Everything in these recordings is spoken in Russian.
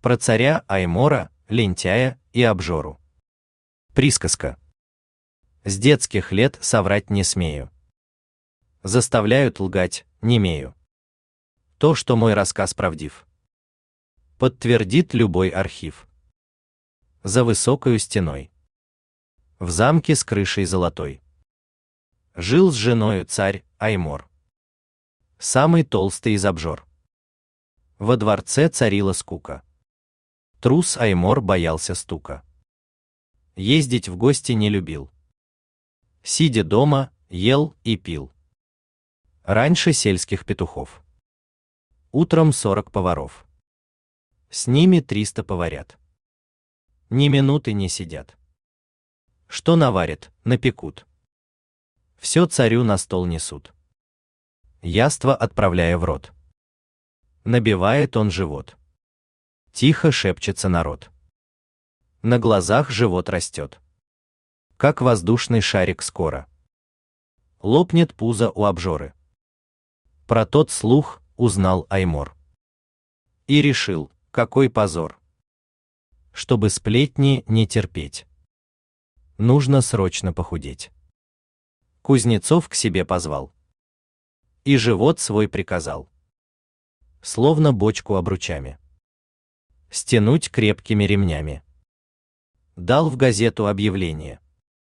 Про царя Аймора, лентяя и обжору. Присказка. С детских лет соврать не смею. Заставляют лгать, немею. То, что мой рассказ правдив, подтвердит любой архив. За высокою стеной, в замке с крышей золотой, жил с женою царь Аймор, самый толстый из обжор. Во дворце царила скука. Трус Аймор боялся стука. Ездить в гости не любил. Сидя дома, ел и пил. Раньше сельских петухов. Утром 40 поваров. С ними 300 поварят. Ни минуты не сидят. Что наварят, напекут. Все царю на стол несут. Яство отправляя в рот. Набивает он живот. Тихо шепчется народ. На глазах живот растет. Как воздушный шарик скоро. Лопнет пузо у обжоры. Про тот слух узнал Аймор. И решил, какой позор. Чтобы сплетни не терпеть, нужно срочно похудеть. Кузнецов к себе позвал. И живот свой приказал. Словно бочку обручами. Стянуть крепкими ремнями. Дал в газету объявление.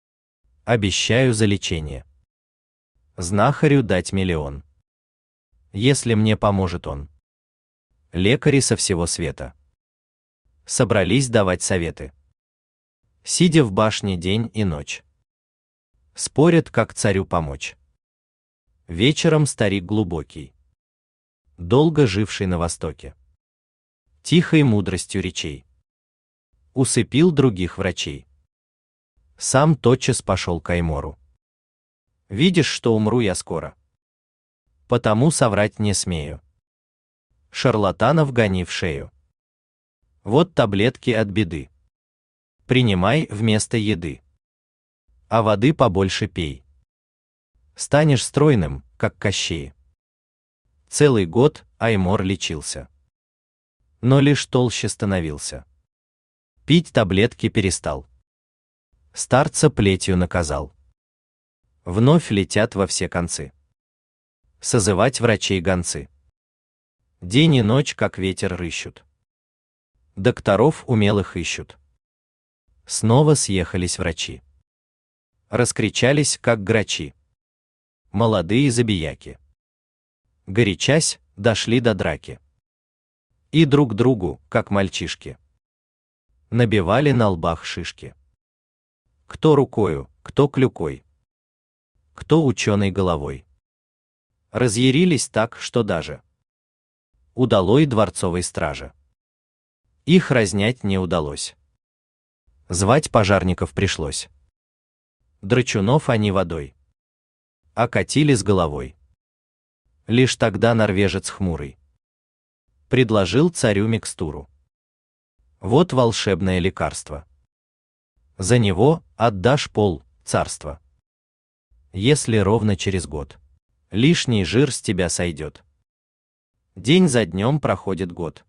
Обещаю за лечение. Знахарю дать 1 000 000. Если мне поможет он. Лекари со всего света собрались давать советы. Сидя в башне день и ночь. Спорят, как царю помочь. Вечером старик глубокий, долго живший на Востоке, тихой мудростью речей, усыпил других врачей. Сам тотчас пошел к Аймору. Видишь, что умру я скоро. Потому соврать не смею. Шарлатанов гони в шею. Вот таблетки от беды. Принимай вместо еды. А воды побольше пей. Станешь стройным, как Кощей. Целый год Аймор лечился. Но лишь толще становился. Пить таблетки перестал. Старца плетью наказал. Вновь летят во все концы. Созывать врачей гонцы. День и ночь, как ветер, рыщут. Докторов умелых ищут. Снова съехались врачи. Раскричались, как грачи. Молодые забияки. Горячась, дошли до драки. И друг другу, как мальчишки, набивали на лбах шишки. Кто рукою, кто клюкой, кто ученой головой. Разъярились так, что даже удалой дворцовой страже. Их разнять не удалось. Звать пожарников пришлось. Драчунов они водой окатили с головой. Лишь тогда норвежец хмурый предложил царю микстуру. Вот волшебное лекарство. За него отдашь пол царства. Если ровно через год лишний жир с тебя сойдет. День за днем проходит год.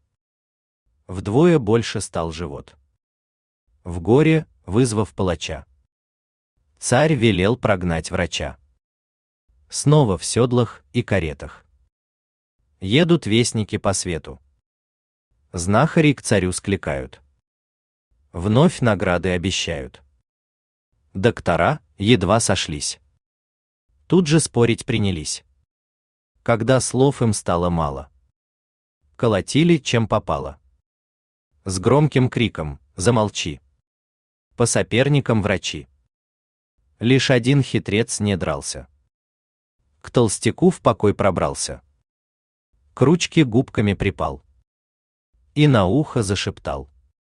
Вдвое больше стал живот. В горе, вызвав палача, царь велел прогнать врача. Снова в седлах и каретах едут вестники по свету. Знахари к царю скликают. Вновь награды обещают. Доктора едва сошлись. Тут же спорить принялись. Когда слов им стало мало, колотили, чем попало. С громким криком «Замолчи!» По соперникам врачи. Лишь один хитрец не дрался. К толстяку в покой пробрался. К ручке губками припал. И на ухо зашептал.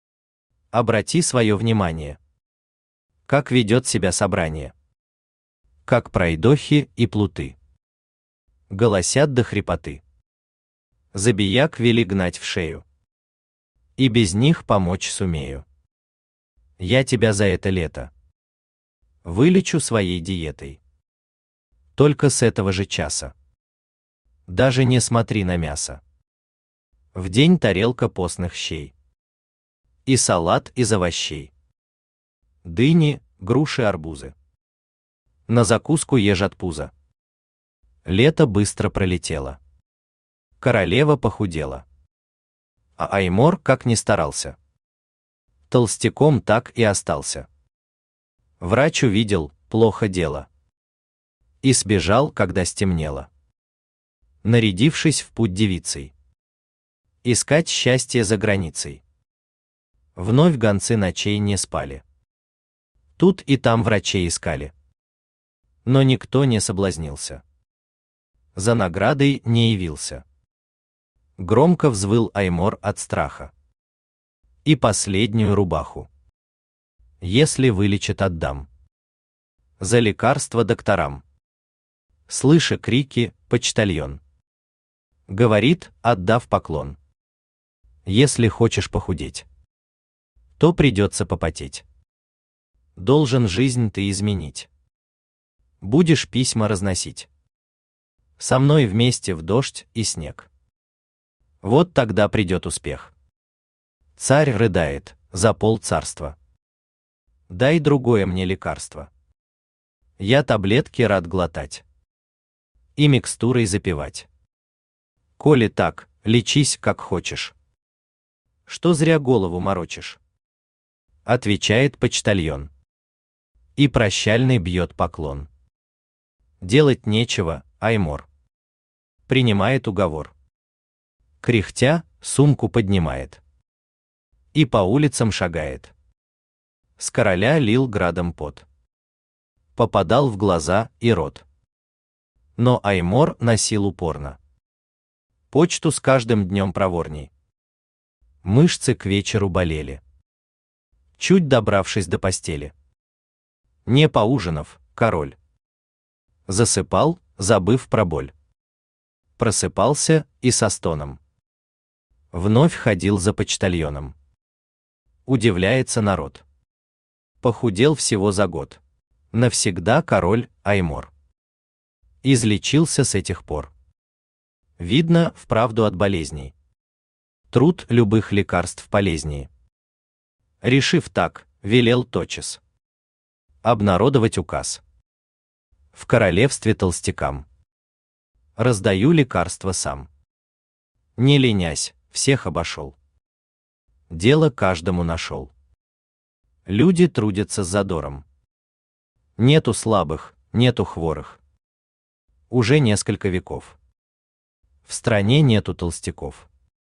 Обрати свое внимание. Как ведет себя собрание. Как пройдохи и плуты. Голосят до хрипоты. Забияк вели гнать в шею. И без них помочь сумею. Я тебя за это лето вылечу своей диетой. Только с этого же часа. Даже не смотри на мясо. В день тарелка постных щей. И салат из овощей. Дыни, груши, арбузы. На закуску ежат пузо. Лето быстро пролетело. Королева похудела. А Аймор как ни старался. Толстяком так и остался. Врач увидел, плохо дело. И сбежал, когда стемнело. Нарядившись в путь девицей. Искать счастье за границей. Вновь гонцы ночей не спали. Тут и там врачей искали. Но никто не соблазнился. За наградой не явился. Громко взвыл Аймор от страха. И последнюю рубаху. Если вылечат, отдам. За лекарство докторам. Слыша крики, почтальон говорит, отдав поклон: если хочешь похудеть, то придется попотеть. Должен жизнь ты изменить. Будешь письма разносить. Со мной вместе в дождь и снег. Вот тогда придет успех. Царь рыдает, за полцарства. Дай другое мне лекарство. Я таблетки рад глотать. И микстурой запивать. Коли так, лечись как хочешь. Что зря голову морочишь? Отвечает почтальон. И прощальный бьет поклон. Делать нечего, Аймор. Принимает уговор. Кряхтя, сумку поднимает. И по улицам шагает. С короля лил градом пот. Попадал в глаза и рот. Но Аймор носил упорно. Почту с каждым днем проворней. Мышцы к вечеру болели. Чуть добравшись до постели. Не поужинав, король засыпал, забыв про боль. Просыпался и со стоном. Вновь ходил за почтальоном. Удивляется народ. Похудел всего за год. Навсегда король Аймор. Излечился с этих пор. Видно, вправду от болезней. Труд любых лекарств полезнее. Решив так, велел тотчас обнародовать указ. В королевстве толстякам раздаю лекарства сам. Не ленясь, всех обошел. Дело каждому нашел. Люди трудятся с задором. Нету слабых, нету хворых. Уже несколько веков. В стране нету толстяков.